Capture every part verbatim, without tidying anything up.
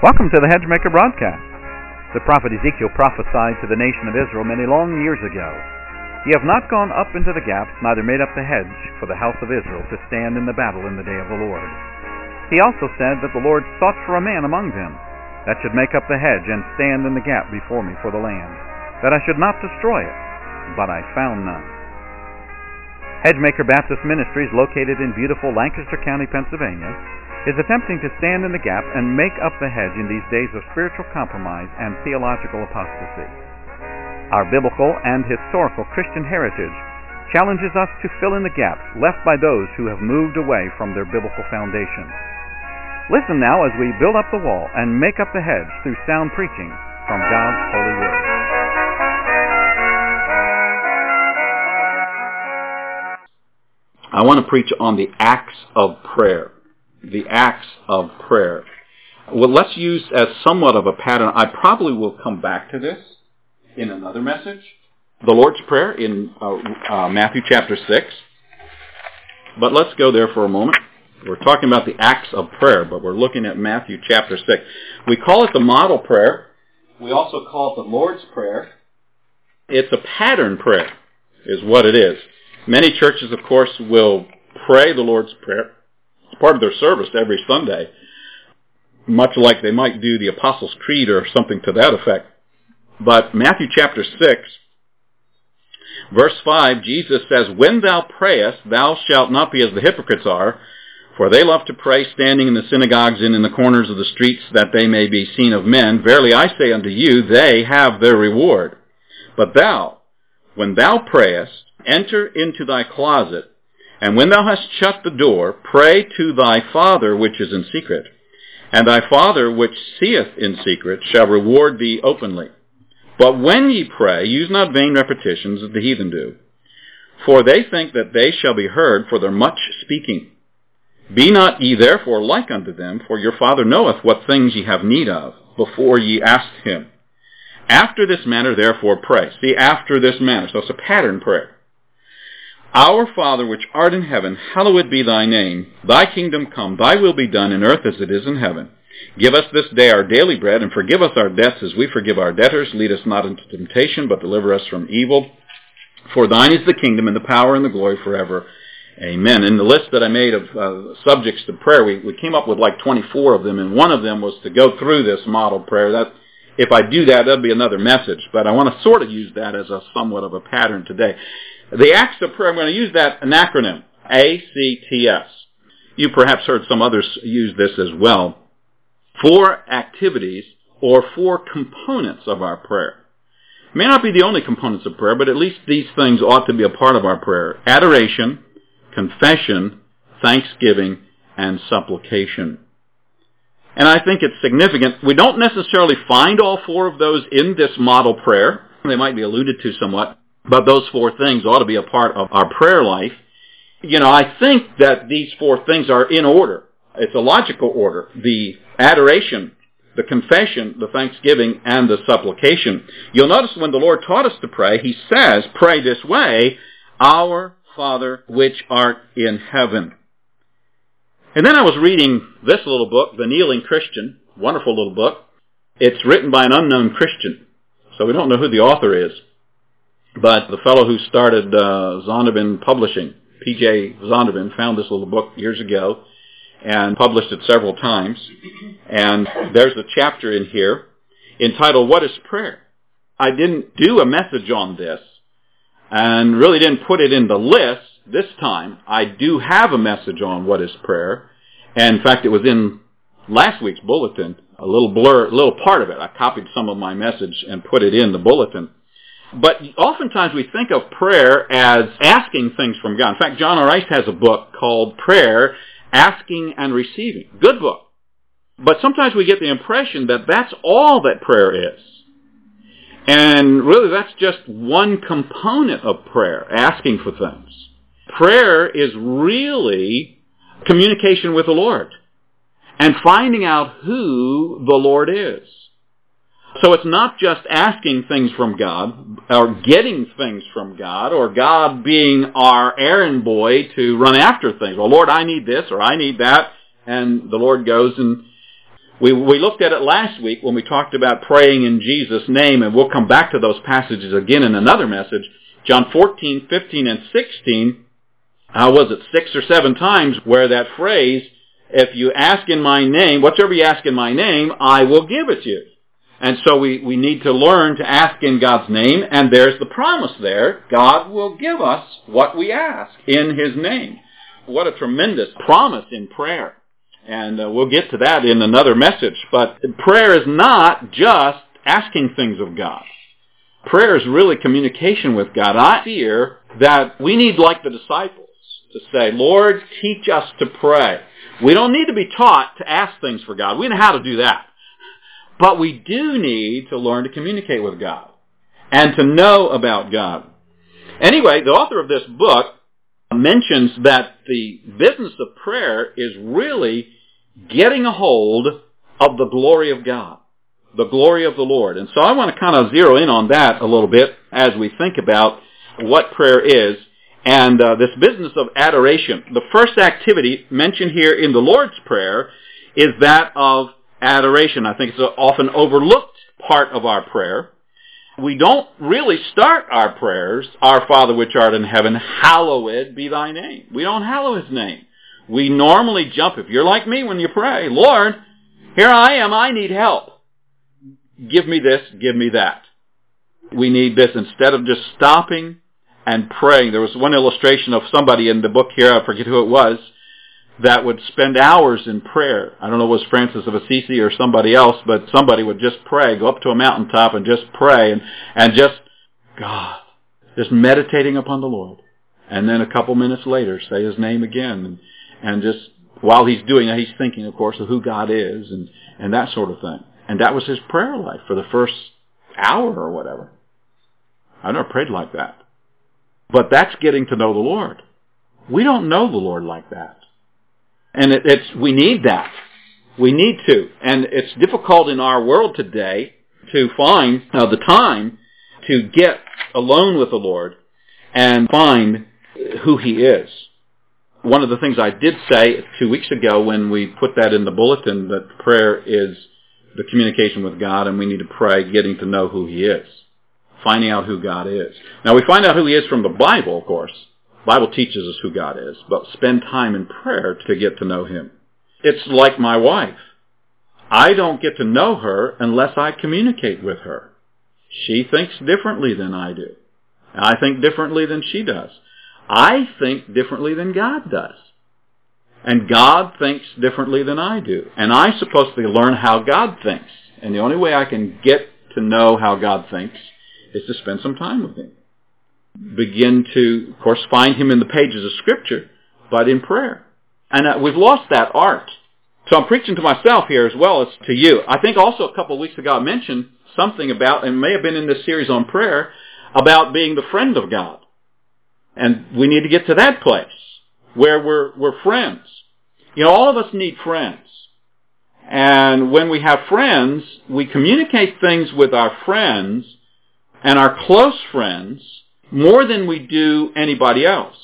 Welcome to the Hedgemaker broadcast. The prophet Ezekiel prophesied to the nation of Israel many long years ago. Ye have not gone up into the gaps, neither made up the hedge for the house of Israel to stand in the battle in the day of the Lord. He also said that the Lord sought for a man among them, that should make up the hedge and stand in the gap before me for the land, that I should not destroy it, but I found none. Hedgemaker Baptist Ministries, located in beautiful Lancaster County, Pennsylvania, is attempting to stand in the gap and make up the hedge in these days of spiritual compromise and theological apostasy. Our biblical and historical Christian heritage challenges us to fill in the gaps left by those who have moved away from their biblical foundation. Listen now as we build up the wall and make up the hedge through sound preaching from God's holy word. I want to preach on the acts of prayer. The acts of prayer. Well, let's use as somewhat of a pattern. I probably will come back to this in another message. The Lord's Prayer in uh, uh, Matthew chapter six. But let's go there for a moment. We're talking about the acts of prayer, but we're looking at Matthew chapter six. We call it the model prayer. We also call it the Lord's Prayer. It's a pattern prayer, is what it is. Many churches, of course, will pray the Lord's Prayer. It's part of their service every Sunday, much like they might do the Apostles' Creed or something to that effect. But Matthew chapter six, verse five, Jesus says, When thou prayest, thou shalt not be as the hypocrites are, for they love to pray standing in the synagogues and in the corners of the streets, that they may be seen of men. Verily I say unto you, they have their reward. But thou, when thou prayest, enter into thy closet, and when thou hast shut the door, pray to thy Father which is in secret. And thy Father which seeth in secret shall reward thee openly. But when ye pray, use not vain repetitions as the heathen do, for they think that they shall be heard for their much speaking. Be not ye therefore like unto them, for your Father knoweth what things ye have need of, before ye ask him. After this manner therefore pray. See, after this manner. So it's a pattern prayer. Our Father which art in heaven, hallowed be thy name. Thy kingdom come, thy will be done in earth as it is in heaven. Give us this day our daily bread, and forgive us our debts as we forgive our debtors. Lead us not into temptation, but deliver us from evil. For thine is the kingdom and the power and the glory forever. Amen. In the list that I made of uh, subjects to prayer, we, we came up with like twenty-four of them, and one of them was to go through this model prayer. That, if I do that, that'll be another message, but I want to sort of use that as a somewhat of a pattern today. The acts of prayer, I'm going to use that an acronym, A C T S. You perhaps heard some others use this as well. Four activities or four components of our prayer. It may not be the only components of prayer, but at least these things ought to be a part of our prayer. Adoration, confession, thanksgiving, and supplication. And I think it's significant. We don't necessarily find all four of those in this model prayer. They might be alluded to somewhat. But those four things ought to be a part of our prayer life. You know, I think that these four things are in order. It's a logical order. The adoration, the confession, the thanksgiving, and the supplication. You'll notice when the Lord taught us to pray, he says, pray this way, Our Father which art in heaven. And then I was reading this little book, The Kneeling Christian, wonderful little book. It's written by an unknown Christian, so we don't know who the author is. But the fellow who started uh, Zondervan Publishing, P J Zondervan, found this little book years ago and published it several times. And there's a chapter in here entitled, What is Prayer? I didn't do a message on this and really didn't put it in the list this time. I do have a message on what is prayer. And in fact, it was in last week's bulletin, a little blur, a little part of it. I copied some of my message and put it in the bulletin. But oftentimes we think of prayer as asking things from God. In fact, John R. Rice has a book called Prayer, Asking and Receiving. Good book. But sometimes we get the impression that that's all that prayer is. And really that's just one component of prayer, asking for things. Prayer is really communication with the Lord and finding out who the Lord is. So it's not just asking things from God or getting things from God or God being our errand boy to run after things. Well, Lord, I need this or I need that. And the Lord goes and We, we looked at it last week when we talked about praying in Jesus' name, and we'll come back to those passages again in another message. John fourteen, fifteen, and sixteen, how was it, six or seven times where that phrase, if you ask in my name, whatever you ask in my name, I will give it you. And so we, we need to learn to ask in God's name, and there's the promise there. God will give us what we ask in His name. What a tremendous promise in prayer. And uh, we'll get to that in another message. But prayer is not just asking things of God. Prayer is really communication with God. I fear that we need, like the disciples, to say, Lord, teach us to pray. We don't need to be taught to ask things for God. We know how to do that. But we do need to learn to communicate with God and to know about God. Anyway, the author of this book mentions that the business of prayer is really getting a hold of the glory of God, the glory of the Lord. And so I want to kind of zero in on that a little bit as we think about what prayer is and uh, this business of adoration. The first activity mentioned here in the Lord's Prayer is that of adoration. I think it's an often overlooked part of our prayer. We don't really start our prayers, Our Father which art in heaven, hallowed be thy name. We don't hallow His name. We normally jump, if you're like me when you pray, Lord, here I am, I need help. Give me this, give me that. We need this instead of just stopping and praying. There was one illustration of somebody in the book here, I forget who it was, that would spend hours in prayer. I don't know if it was Francis of Assisi or somebody else, but somebody would just pray, go up to a mountaintop and just pray and, and just, God, just meditating upon the Lord. And then a couple minutes later, say His name again. And, and just, while he's doing that, he's thinking, of course, of who God is and, and that sort of thing. And that was his prayer life for the first hour or whatever. I never prayed like that. But that's getting to know the Lord. We don't know the Lord like that. And it, it's we need that. We need to. And it's difficult in our world today to find uh, the time to get alone with the Lord and find who He is. One of the things I did say two weeks ago when we put that in the bulletin, that prayer is the communication with God, and we need to pray getting to know who He is, finding out who God is. Now, we find out who He is from the Bible, of course. The Bible teaches us who God is, but spend time in prayer to get to know Him. It's like my wife. I don't get to know her unless I communicate with her. She thinks differently than I do. I think differently than she does. I think differently than God does. And God thinks differently than I do. And I'm supposed to learn how God thinks. And the only way I can get to know how God thinks is to spend some time with Him. Begin to, of course, find Him in the pages of Scripture, but in prayer. And uh, we've lost that art. So I'm preaching to myself here as well as to you. I think also a couple of weeks ago I mentioned something about, and it may have been in this series on prayer, about being the friend of God. And we need to get to that place where we're, we're friends. You know, all of us need friends. And when we have friends, we communicate things with our friends and our close friends more than we do anybody else.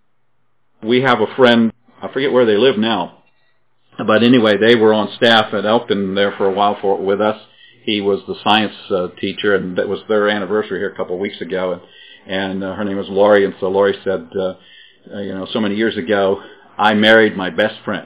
We have a friend, I forget where they live now, but anyway, they were on staff at Elkton there for a while for, with us. He was the science uh, teacher, and that was their anniversary here a couple of weeks ago. And, and uh, her name was Lori, and so Lori said, uh, uh, you know, so many years ago, I married my best friend.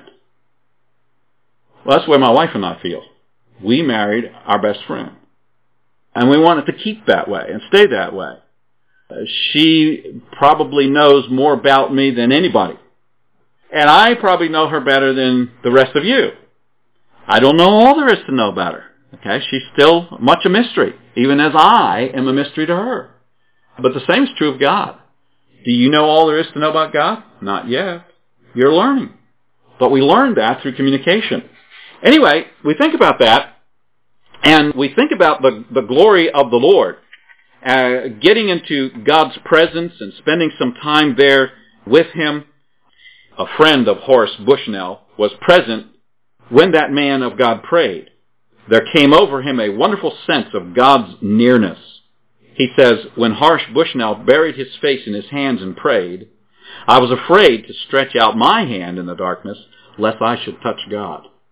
Well, that's the way my wife and I feel. We married our best friend. And we want it to keep that way and stay that way. Uh, she probably knows more about me than anybody. And I probably know her better than the rest of you. I don't know all there is to know about her. Okay, she's still much a mystery, even as I am a mystery to her. But the same is true of God. Do you know all there is to know about God? Not yet. You're learning. But we learn that through communication. Anyway, we think about that, and we think about the, the glory of the Lord. Uh, getting into God's presence and spending some time there with Him. A friend of Horace Bushnell was present when that man of God prayed. There came over him a wonderful sense of God's nearness. He says, when Horace Bushnell buried his face in his hands and prayed, I was afraid to stretch out my hand in the darkness lest I should touch God.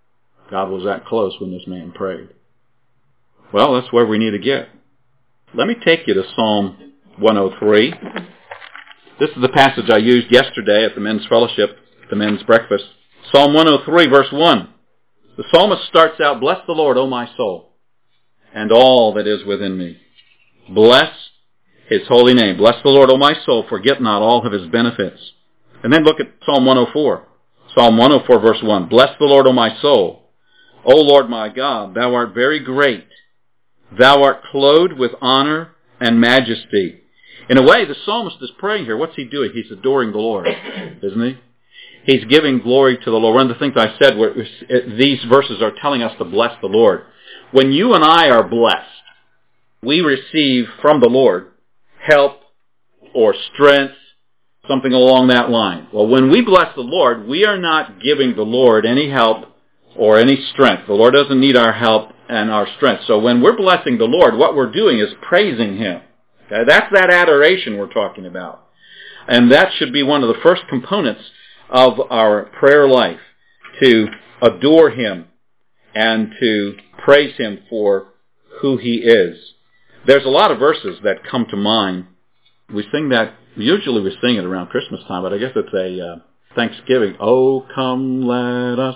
God was that close when this man prayed. Well, that's where we need to get. Let me take you to Psalm one oh three. This is the passage I used yesterday at the men's fellowship, the men's breakfast. Psalm one oh three, verse one. The psalmist starts out, "Bless the Lord, O my soul, and all that is within me. Bless his holy name. Bless the Lord, O my soul, forget not all of his benefits." And then look at Psalm one oh four. Psalm one oh four, verse one. "Bless the Lord, O my soul. O Lord my God, thou art very great. Thou art clothed with honor and majesty." In a way, the psalmist is praying here. What's he doing? He's adoring the Lord, isn't he? He's giving glory to the Lord. One of the things I said, were, these verses are telling us to bless the Lord. When you and I are blessed, we receive from the Lord help or strength, something along that line. Well, when we bless the Lord, we are not giving the Lord any help or any strength. The Lord doesn't need our help and our strength. So when we're blessing the Lord, what we're doing is praising him. Okay? That's that adoration we're talking about. And that should be one of the first components of our prayer life, to adore him and to praise him for who he is. There's a lot of verses that come to mind. We sing that, usually we sing it around Christmas time, but I guess it's a uh, Thanksgiving. "Oh, come, let us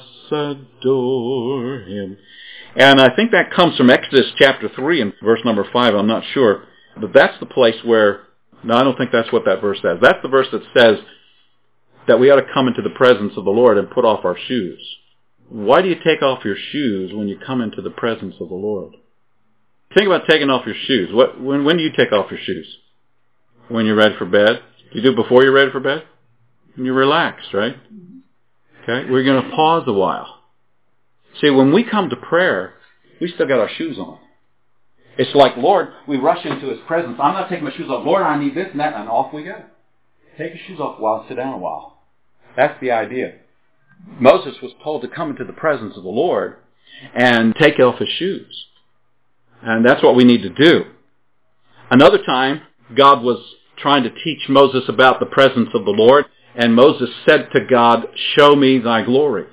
adore him." And I think that comes from Exodus chapter three and verse number five. I'm not sure. But that's the place where, no, I don't think that's what that verse says. That's the verse that says that we ought to come into the presence of the Lord and put off our shoes. Why do you take off your shoes when you come into the presence of the Lord? Think about taking off your shoes. What, when, when do you take off your shoes? When you're ready for bed? You do it before you're ready for bed? When you're relaxed, right? Okay, we're going to pause a while. See, when we come to prayer, we still got our shoes on. It's like, Lord, we rush into his presence. I'm not taking my shoes off. Lord, I need this and that, and off we go. Take your shoes off a while, sit down a while. That's the idea. Moses was told to come into the presence of the Lord and take off his shoes. And that's what we need to do. Another time, God was trying to teach Moses about the presence of the Lord, and Moses said to God, "Show me thy glory."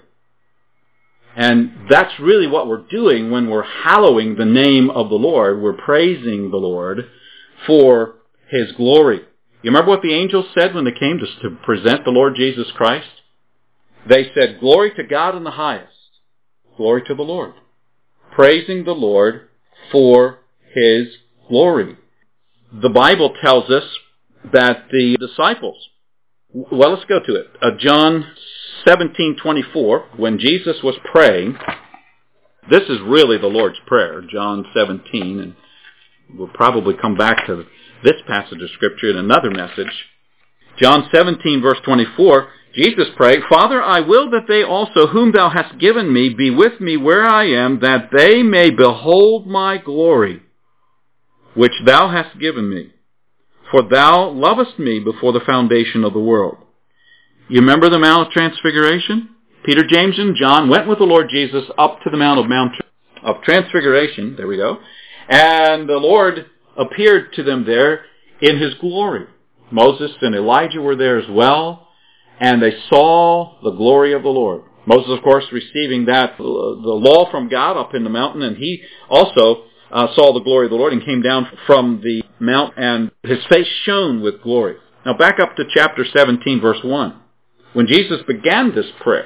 And that's really what we're doing when we're hallowing the name of the Lord. We're praising the Lord for his glory. You remember what the angels said when they came to, to present the Lord Jesus Christ? They said, "Glory to God in the highest, glory to the Lord." Praising the Lord for his glory. The Bible tells us that the disciples, well, let's go to it. Uh, John seventeen twenty-four, when Jesus was praying, this is really the Lord's Prayer, John seventeen, and we'll probably come back to this passage of Scripture in another message. John seventeen, verse twenty-four, Jesus prayed, "Father, I will that they also, whom thou hast given me, be with me where I am, that they may behold my glory, which thou hast given me. For thou lovest me before the foundation of the world." You remember the Mount of Transfiguration? Peter, James, and John went with the Lord Jesus up to the Mount of Mount of Transfiguration. There we go. And the Lord appeared to them there in his glory. Moses and Elijah were there as well, and they saw the glory of the Lord. Moses, of course, receiving that, the law from God up in the mountain, and he also uh, saw the glory of the Lord and came down from the mount, and his face shone with glory. Now back up to chapter seventeen, verse one. When Jesus began this prayer,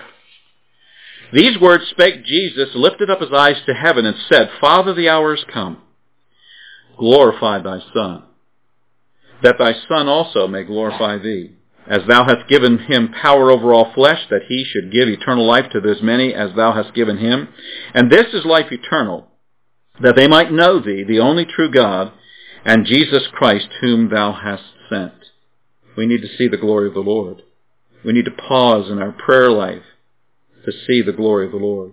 these words spake Jesus, lifted up his eyes to heaven, and said, "Father, the hour is come. Glorify thy Son, that thy Son also may glorify thee, as thou hast given him power over all flesh, that he should give eternal life to as many as thou hast given him. And this is life eternal, that they might know thee, the only true God, and Jesus Christ, whom thou hast sent." We need to see the glory of the Lord. We need to pause in our prayer life to see the glory of the Lord.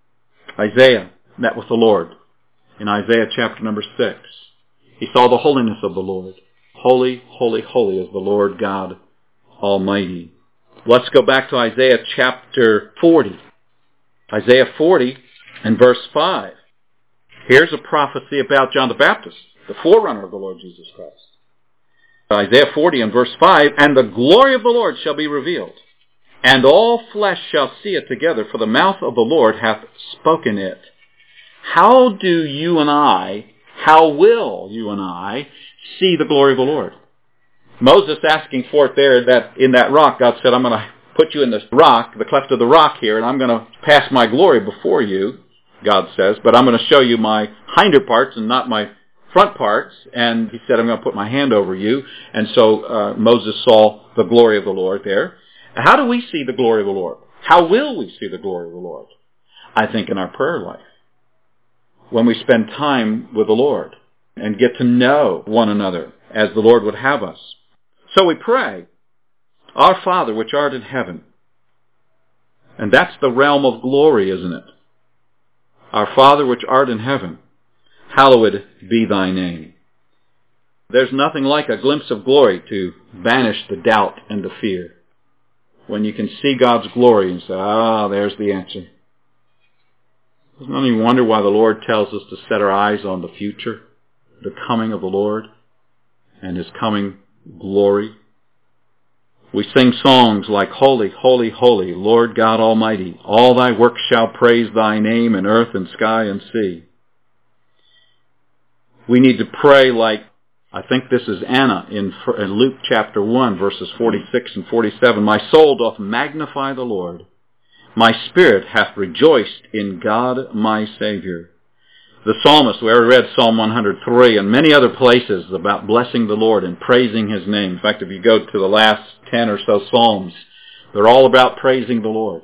Isaiah met with the Lord in Isaiah chapter number six. He saw the holiness of the Lord. Holy, holy, holy is the Lord God Almighty. Let's go back to Isaiah chapter forty. Isaiah forty and verse five. Here's a prophecy about John the Baptist, the forerunner of the Lord Jesus Christ. Isaiah forty and verse five, "And the glory of the Lord shall be revealed, and all flesh shall see it together, for the mouth of the Lord hath spoken it. How do you and I, how will you and I see the glory of the Lord? Moses asking for it there that in that rock, God said, I'm going to put you in this rock, the cleft of the rock here, and I'm going to pass my glory before you, God says, but I'm going to show you my hinder parts and not my front parts. And he said, I'm going to put my hand over you. And so uh, Moses saw the glory of the Lord there. How do we see the glory of the Lord? How will we see the glory of the Lord? I think in our prayer life. When we spend time with the Lord and get to know one another as the Lord would have us. So we pray, Our Father which art in heaven. And that's the realm of glory, isn't it? Our Father which art in heaven, hallowed be thy name. There's nothing like a glimpse of glory to banish the doubt and the fear. When you can see God's glory and say, ah, there's the answer. Doesn't any wonder why the Lord tells us to set our eyes on the future, the coming of the Lord, and His coming glory? We sing songs like, Holy, holy, holy, Lord God Almighty. All thy works shall praise thy name in earth and sky and sea. We need to pray like, I think this is Anna in, in Luke chapter one, verses forty-six and forty-seven. My soul doth magnify the Lord. My spirit hath rejoiced in God my Savior. The psalmist, we already read Psalm one hundred three and many other places about blessing the Lord and praising His name. In fact, if you go to the last ten or so Psalms, they're all about praising the Lord.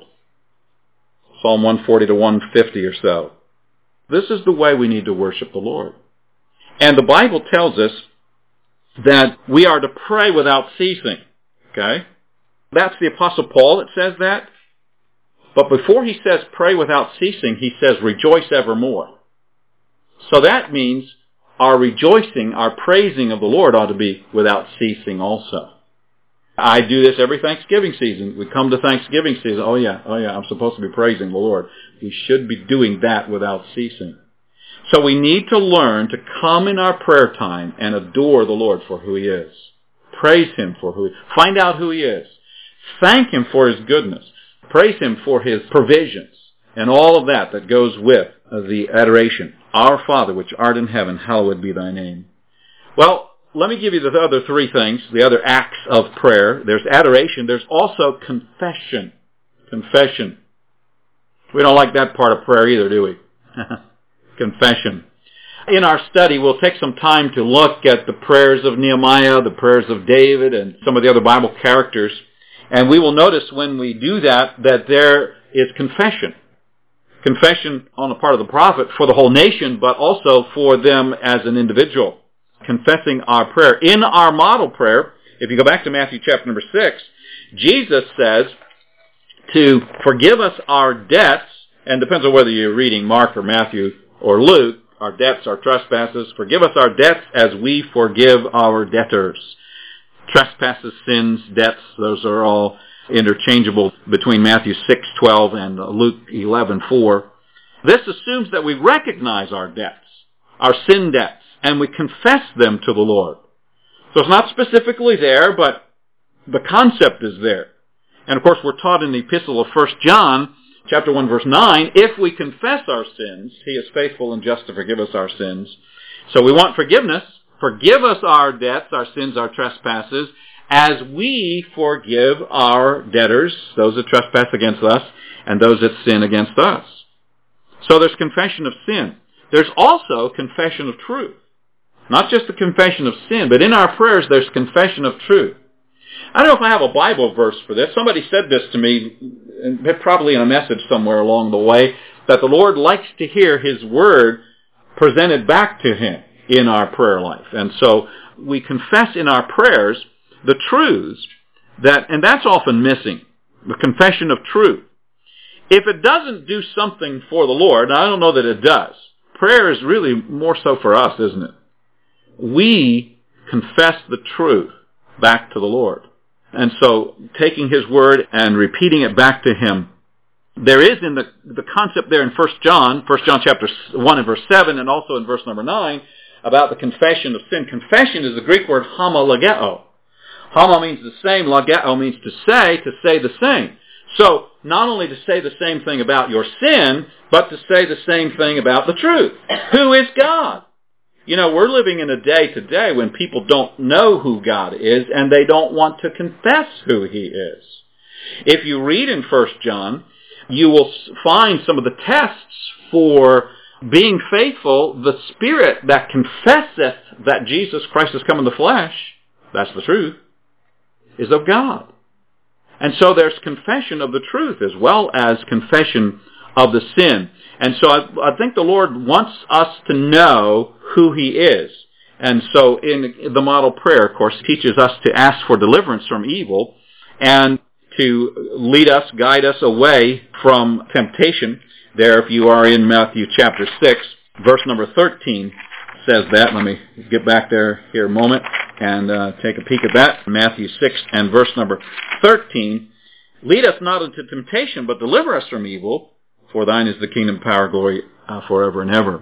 Psalm one forty to one fifty or so. This is the way we need to worship the Lord. And the Bible tells us that we are to pray without ceasing. Okay? That's the Apostle Paul that says that. But before he says pray without ceasing, he says rejoice evermore. So that means our rejoicing, our praising of the Lord ought to be without ceasing also. I do this every Thanksgiving season. We come to Thanksgiving season. Oh yeah, oh yeah, I'm supposed to be praising the Lord. We should be doing that without ceasing. So we need to learn to come in our prayer time and adore the Lord for who He is. Praise Him for who He is. Find out who He is. Thank Him for His goodness. Praise Him for His provisions and all of that that goes with the adoration. Our Father which art in heaven, hallowed be thy name. Well, let me give you the other three things, the other acts of prayer. There's adoration. There's also confession. Confession. We don't like that part of prayer either, do we? Confession. In our study, we'll take some time to look at the prayers of Nehemiah, the prayers of David, and some of the other Bible characters. And we will notice when we do that, that there is confession. Confession on the part of the prophet for the whole nation, but also for them as an individual. Confessing our prayer. In our model prayer, if you go back to Matthew chapter number six, Jesus says to forgive us our debts, and depends on whether you're reading Mark or Matthew or Luke, our debts, our trespasses. Forgive us our debts as we forgive our debtors. Trespasses, sins, debts, those are all interchangeable between Matthew six twelve and Luke eleven four. This assumes that we recognize our debts, our sin debts, and we confess them to the Lord. So it's not specifically there, but the concept is there. And of course we're taught in the epistle of First John, chapter one, verse nine, if we confess our sins, He is faithful and just to forgive us our sins. So we want forgiveness. Forgive us our debts, our sins, our trespasses, as we forgive our debtors, those that trespass against us, and those that sin against us. So there's confession of sin. There's also confession of truth. Not just the confession of sin, but in our prayers there's confession of truth. I don't know if I have a Bible verse for this. Somebody said this to me, probably in a message somewhere along the way, that the Lord likes to hear His Word presented back to Him in our prayer life. And so we confess in our prayers the truths that, and that's often missing, the confession of truth. If it doesn't do something for the Lord, and I don't know that it does, prayer is really more so for us, isn't it? We confess the truth back to the Lord. And so taking His Word and repeating it back to Him. There is in the, the concept there in First John, First John chapter one and verse seven, and also in verse number nine, about the confession of sin. Confession is the Greek word homologeo. Homo means the same, logeo means to say, to say the same. So, not only to say the same thing about your sin, but to say the same thing about the truth. Who is God? You know, we're living in a day today when people don't know who God is, and they don't want to confess who He is. If you read in First John, you will find some of the tests for being faithful. The Spirit that confesseth that Jesus Christ has come in the flesh, that's the truth, is of God. And so there's confession of the truth as well as confession of the sin. And so I, I think the Lord wants us to know who He is. And so in the model prayer, of course, teaches us to ask for deliverance from evil and to lead us, guide us away from temptation. There, if you are in Matthew chapter six, verse number thirteen says that. Let me get back there here a moment and uh, take a peek at that. Matthew six and verse number thirteen. Lead us not into temptation, but deliver us from evil, for thine is the kingdom, power, glory, uh, forever and ever.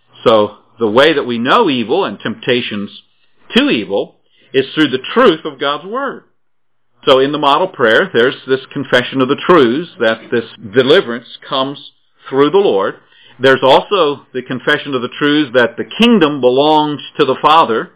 So the way that we know evil and temptations to evil is through the truth of God's Word. So in the model prayer, there's this confession of the truths that this deliverance comes through the Lord. There's also the confession of the truths that the kingdom belongs to the Father,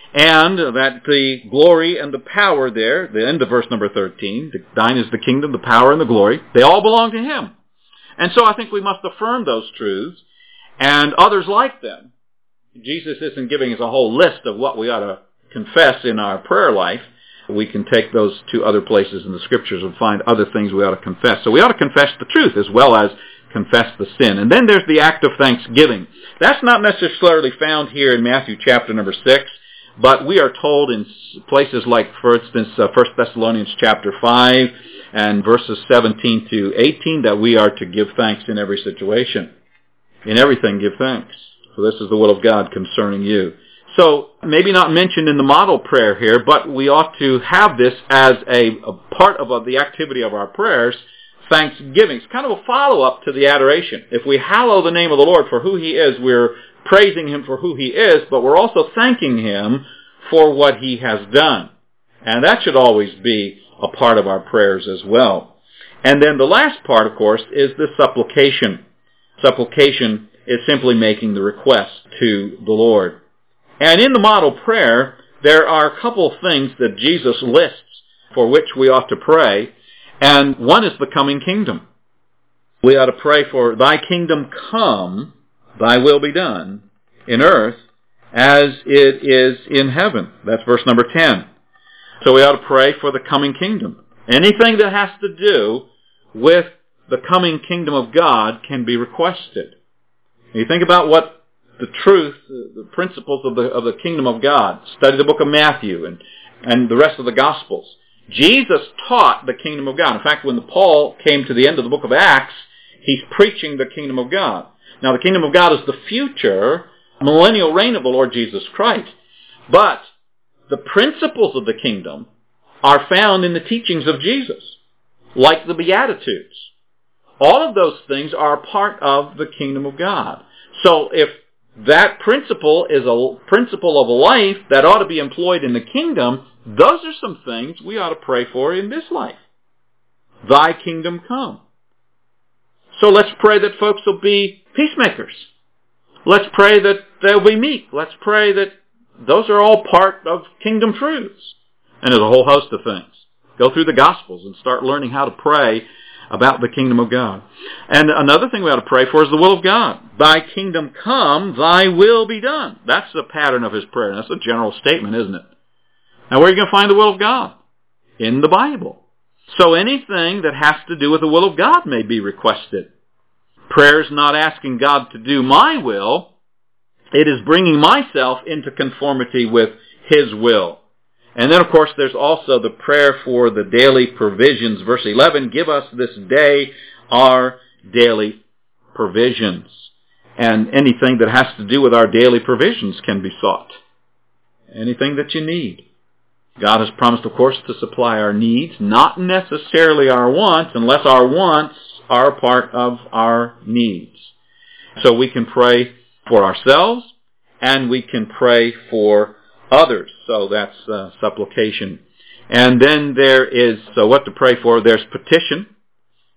and that the glory and the power there, the end of verse number thirteen, thine is the kingdom, the power, and the glory, they all belong to Him. And so I think we must affirm those truths, and others like them. Jesus isn't giving us a whole list of what we ought to confess in our prayer life. We can take those to other places in the Scriptures and find other things we ought to confess. So we ought to confess the truth as well as confess the sin. And then there's the act of thanksgiving. That's not necessarily found here in Matthew chapter number six, but we are told in places like, for instance, uh, First Thessalonians chapter five and verses seventeen to eighteen, that we are to give thanks in every situation. In everything give thanks, for this is the will of God concerning you. So, maybe not mentioned in the model prayer here, but we ought to have this as a, a part of uh, the activity of our prayers, thanksgiving. It's kind of a follow-up to the adoration. If we hallow the name of the Lord for who He is, we're praising Him for who He is, but we're also thanking Him for what He has done. And that should always be a part of our prayers as well. And then the last part, of course, is the supplication. Supplication is simply making the request to the Lord. And in the model prayer, there are a couple of things that Jesus lists for which we ought to pray, and one is the coming kingdom. We ought to pray for thy kingdom come, thy will be done, in earth as it is in heaven. That's verse number ten. So we ought to pray for the coming kingdom. Anything that has to do with the coming kingdom of God can be requested. You think about what the truth, the principles of the of the kingdom of God. Study the book of Matthew and, and the rest of the Gospels. Jesus taught the kingdom of God. In fact, when Paul came to the end of the book of Acts, he's preaching the kingdom of God. Now, the kingdom of God is the future millennial reign of the Lord Jesus Christ. But the principles of the kingdom are found in the teachings of Jesus, like the Beatitudes. All of those things are part of the kingdom of God. So if that principle is a principle of life that ought to be employed in the kingdom, those are some things we ought to pray for in this life. Thy kingdom come. So let's pray that folks will be peacemakers. Let's pray that they'll be meek. Let's pray that those are all part of kingdom truths. And there's a whole host of things. Go through the Gospels and start learning how to pray about the kingdom of God. And another thing we ought to pray for is the will of God. Thy kingdom come, thy will be done. That's the pattern of his prayer. That's a general statement, isn't it? Now, where are you going to find the will of God? In the Bible. So anything that has to do with the will of God may be requested. Prayer is not asking God to do my will. It is bringing myself into conformity with His will. And then, of course, there's also the prayer for the daily provisions. Verse eleven, give us this day our daily provisions. And anything that has to do with our daily provisions can be sought. Anything that you need. God has promised, of course, to supply our needs, not necessarily our wants, unless our wants are a part of our needs. So we can pray for ourselves, and we can pray for others. So that's uh, supplication. And then there is, so what to pray for, there's petition.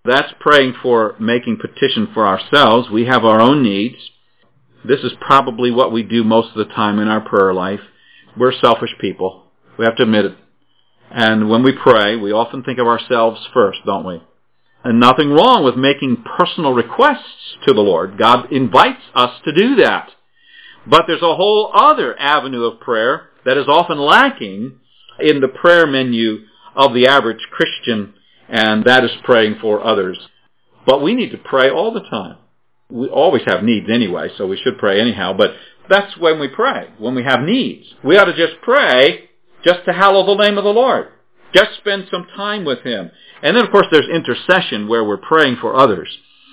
That's praying for making petition for ourselves. We have our own needs. This is probably what we do most of the time in our prayer life. We're selfish people. We have to admit it. And when we pray, we often think of ourselves first, don't we? And nothing wrong with making personal requests to the Lord. God invites us to do that. But there's a whole other avenue of prayer that is often lacking in the prayer menu of the average Christian, and that is praying for others. But we need to pray all the time. We always have needs anyway, so we should pray anyhow, but that's when we pray, when we have needs. We ought to just pray just to hallow the name of the Lord. Just spend some time with Him. And then, of course, there's intercession where we're praying for others.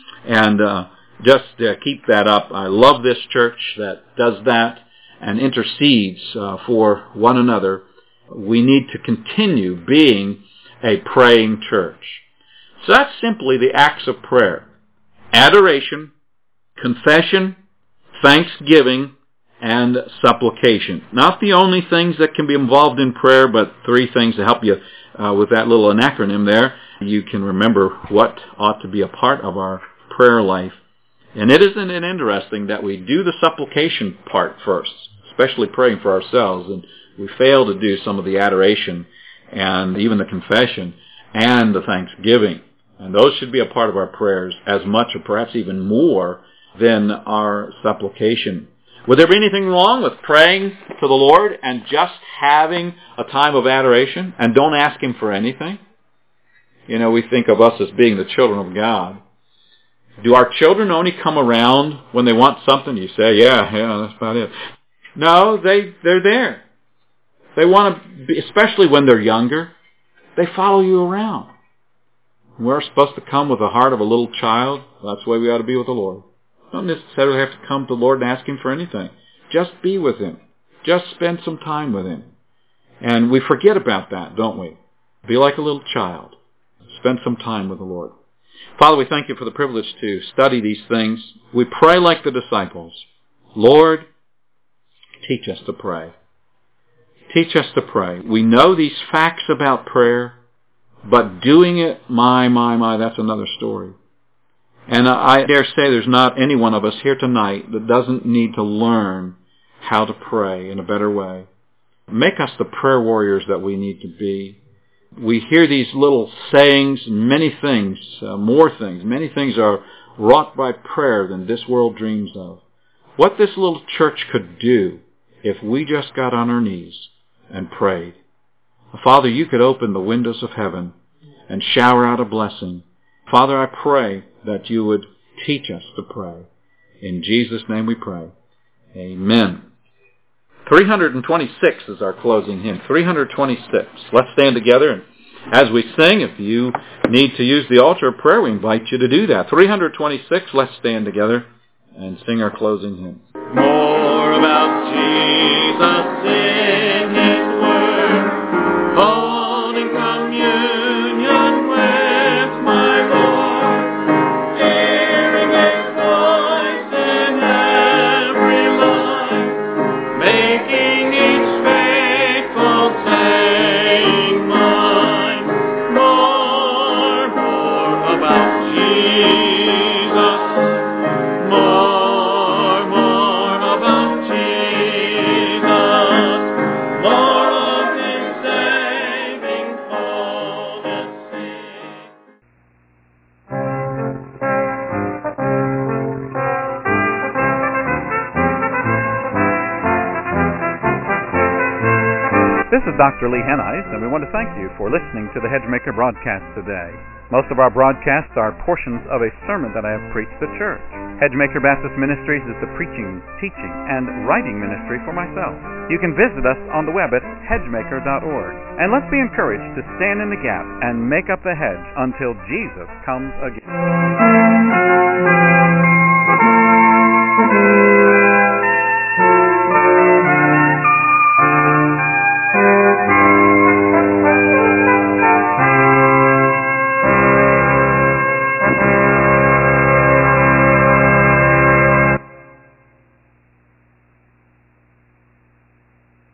And uh, just uh, keep that up. I love this church that does that and intercedes uh, for one another. We need to continue being a praying church. So that's simply the acts of prayer. Adoration, confession, thanksgiving, and supplication. Not the only things that can be involved in prayer, but three things to help you uh, with that little acronym there. You can remember what ought to be a part of our prayer life. And it isn't it interesting that we do the supplication part first, especially praying for ourselves, and we fail to do some of the adoration and even the confession and the thanksgiving. And those should be a part of our prayers as much or perhaps even more than our supplication. Would there be anything wrong with praying to the Lord and just having a time of adoration and don't ask Him for anything? You know, we think of us as being the children of God. Do our children only come around when they want something? You say, yeah, yeah, that's about it. No, they, they're there. They want to be, especially when they're younger, they follow you around. We're supposed to come with the heart of a little child. That's the way we ought to be with the Lord. Don't necessarily have to come to the Lord and ask Him for anything. Just be with Him. Just spend some time with Him. And we forget about that, don't we? Be like a little child. Spend some time with the Lord. Father, we thank You for the privilege to study these things. We pray like the disciples. Lord, teach us to pray. Teach us to pray. We know these facts about prayer, but doing it, my, my, my, that's another story. And I dare say there's not any one of us here tonight that doesn't need to learn how to pray in a better way. Make us the prayer warriors that we need to be. We hear these little sayings, many things, uh, more things. Many things are wrought by prayer than this world dreams of. What this little church could do if we just got on our knees and prayed. Father, You could open the windows of heaven and shower out a blessing. Father, I pray that You would teach us to pray. In Jesus' name we pray. Amen. three hundred twenty-six is our closing hymn. three hundred twenty-six. Let's stand together, and as we sing, if you need to use the altar of prayer, we invite you to do that. three hundred twenty-six, let's stand together and sing our closing hymn. More about Jesus in His Word, holding communion with my Lord, hearing His voice in every line, making each faithful saying mine. More, more about Jesus, more, more about Jesus, more of His saving potency. This is Doctor Lee Hennies, and we want to thank you for listening to the Hedgemaker broadcast today. Most of our broadcasts are portions of a sermon that I have preached at church. Hedgemaker Baptist Ministries is the preaching, teaching, and writing ministry for myself. You can visit us on the web at hedgemaker dot org. And let's be encouraged to stand in the gap and make up the hedge until Jesus comes again.